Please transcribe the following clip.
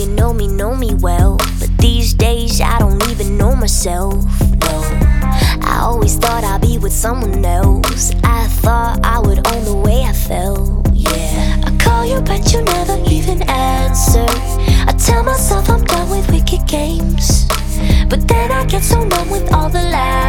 know me well. But these days I don't even know myself, no. I always thought I'd be with someone else. I thought I would own the way I felt, yeah. I call you but you never even answer. I tell myself I'm done with wicked games, but then I get so numb with all the laughs.